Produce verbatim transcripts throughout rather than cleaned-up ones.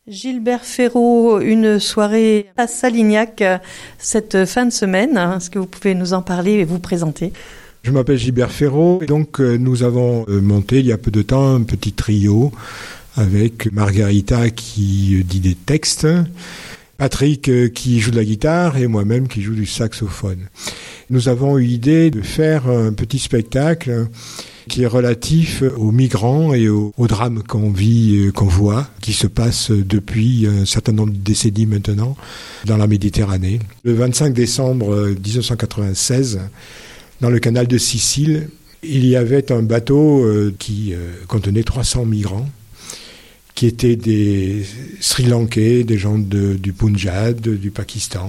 Gilbert Ferraud, une soirée à Salignac cette fin de semaine. Est-ce que vous pouvez nous en parler et vous présenter ? Je m'appelle Gilbert Ferraud et donc euh, nous avons euh, monté il y a peu de temps un petit trio avec Margarita qui dit des textes, Patrick euh, qui joue de la guitare et moi-même qui joue du saxophone. Nous avons eu l'idée de faire un petit spectacle qui est relatif aux migrants et au, au drame qu'on vit, qu'on voit, qui se passe depuis un certain nombre de décennies maintenant dans la Méditerranée. Le vingt-cinq décembre dix-neuf cent quatre-vingt-seize, dans le canal de Sicile, il y avait un bateau qui contenait trois cents migrants, qui étaient des Sri Lankais, des gens de, du Punjab, du Pakistan.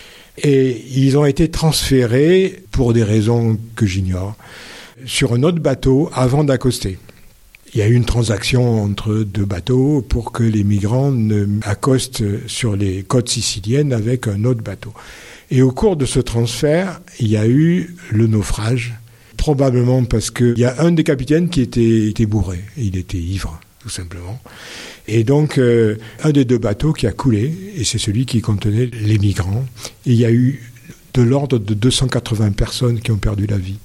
Et ils ont été transférés, pour des raisons que j'ignore, sur un autre bateau avant d'accoster. Il y a eu une transaction entre deux bateaux pour que les migrants ne accostent sur les côtes siciliennes avec un autre bateau. Et au cours de ce transfert, il y a eu le naufrage, probablement parce qu'il y a un des capitaines qui était, était bourré, il était ivre, tout simplement. Et donc, euh, un des deux bateaux qui a coulé, et c'est celui qui contenait les migrants. Et il y a eu de l'ordre de deux cent quatre-vingts personnes qui ont perdu la vie.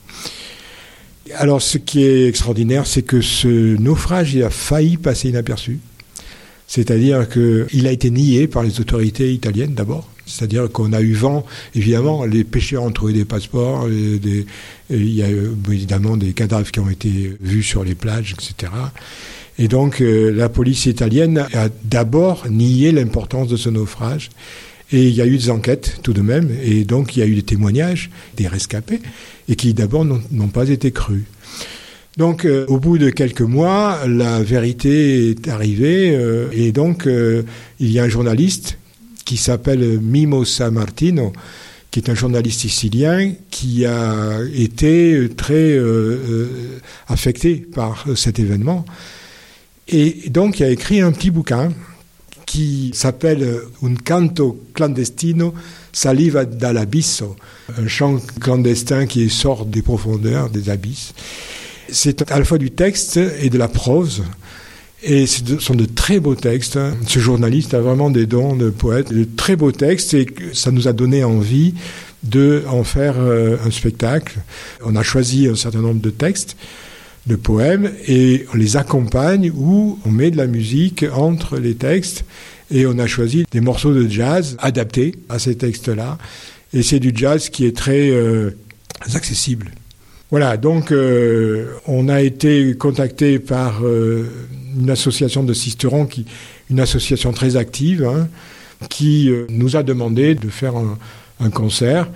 Alors, ce qui est extraordinaire, c'est que ce naufrage il a failli passer inaperçu. C'est-à-dire qu'il a été nié par les autorités italiennes d'abord. C'est-à-dire qu'on a eu vent, évidemment, les pêcheurs ont trouvé des passeports, et des, et il y a eu, évidemment des cadavres qui ont été vus sur les plages, et cetera. Et donc, euh, la police italienne a d'abord nié l'importance de ce naufrage. Et il y a eu des enquêtes tout de même, et donc il y a eu des témoignages des rescapés, et qui d'abord n'ont, n'ont pas été crus. Donc euh, au bout de quelques mois, la vérité est arrivée, euh, et donc euh, il y a un journaliste qui s'appelle Mimmo Sammartino, qui est un journaliste sicilien qui a été très euh, euh, affecté par cet événement, et donc il a écrit un petit bouquin qui s'appelle Un canto clandestino saliva dall'abisso, un chant clandestin qui sort des profondeurs, des abysses. C'est à la fois du texte et de la prose, et ce sont de très beaux textes. Ce journaliste a vraiment des dons de poète, de très beaux textes, et ça nous a donné envie de en faire un spectacle. On a choisi un certain nombre de textes, de poèmes, et on les accompagne ou on met de la musique entre les textes, et on a choisi des morceaux de jazz adaptés à ces textes-là, et c'est du jazz qui est très euh, accessible. Voilà, donc euh, on a été contacté par euh, une association de Sisteron, qui, une association très active, hein, qui euh, nous a demandé de faire un, un concert.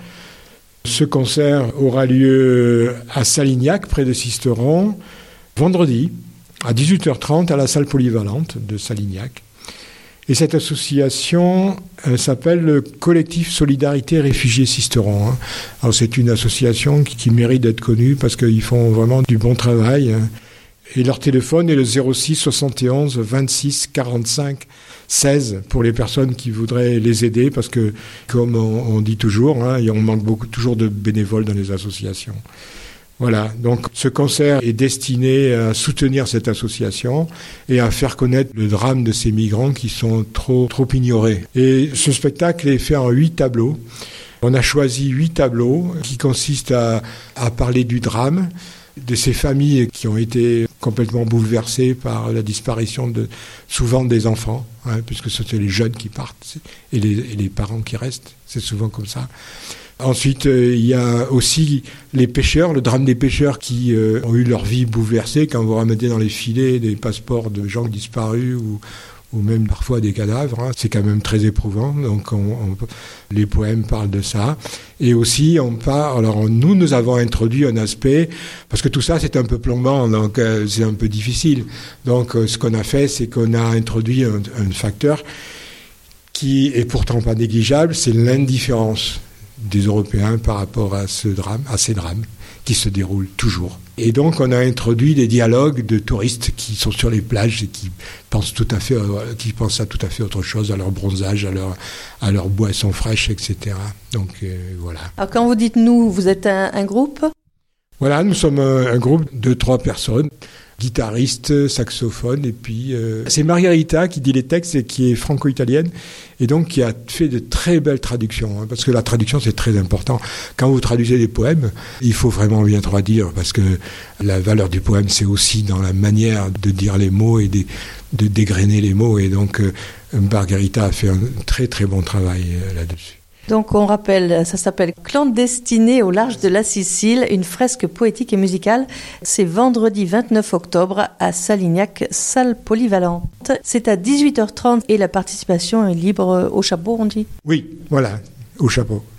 Ce concert aura lieu à Salignac, près de Sisteron, vendredi, à dix-huit heures trente, à la salle polyvalente de Salignac. Et cette association euh, s'appelle le Collectif Solidarité Réfugiés Sisteron. Hein. Alors c'est une association qui, qui mérite d'être connue parce qu'ils font vraiment du bon travail. Hein. Et leur téléphone est le zéro six soixante et onze vingt-six quarante-cinq seize pour les personnes qui voudraient les aider, parce que, comme on, on dit toujours, hein, on manque beaucoup, toujours de bénévoles dans les associations. Voilà, donc ce concert est destiné à soutenir cette association et à faire connaître le drame de ces migrants qui sont trop, trop ignorés. Et ce spectacle est fait en huit tableaux. On a choisi huit tableaux qui consistent à, à parler du drame, de ces familles qui ont été complètement bouleversées par la disparition de souvent des enfants, hein, puisque ce sont les jeunes qui partent et les, et les parents qui restent, c'est souvent comme ça. Ensuite, euh, il y a aussi les pêcheurs, le drame des pêcheurs qui euh, ont eu leur vie bouleversée quand vous ramenez dans les filets des passeports de gens disparus ou, ou même parfois des cadavres. Hein. C'est quand même très éprouvant. Donc, on, on, les poèmes parlent de ça. Et aussi, on parle. Alors, nous, nous avons introduit un aspect, parce que tout ça, c'est un peu plombant, donc euh, c'est un peu difficile. Donc, euh, ce qu'on a fait, c'est qu'on a introduit un, un facteur qui est pourtant pas négligeable, c'est l'indifférence des Européens par rapport à ce drame, à ces drames qui se déroulent toujours. Et donc, on a introduit des dialogues de touristes qui sont sur les plages et qui pensent tout à fait, qui pensent à tout à fait autre chose, à leur bronzage, à leur, à leur boisson fraîche, et cetera. Donc, euh, voilà. Alors, quand vous dites nous, vous êtes un, un groupe ? Voilà, nous sommes un, un groupe de trois personnes. guitariste, saxophone, et puis euh, c'est Margherita qui dit les textes et qui est franco-italienne, et donc qui a fait de très belles traductions, hein, parce que la traduction c'est très important. Quand vous traduisez des poèmes, il faut vraiment bien traduire, parce que la valeur du poème c'est aussi dans la manière de dire les mots et de, de dégrainer les mots, et donc euh, Margherita a fait un très très bon travail euh, là-dessus. Donc on rappelle, ça s'appelle Clandestiné au large de la Sicile, une fresque poétique et musicale. C'est vendredi vingt-neuf octobre à Salignac, salle polyvalente. C'est à dix-huit heures trente et la participation est libre au chapeau, on dit ? Oui, voilà, au chapeau.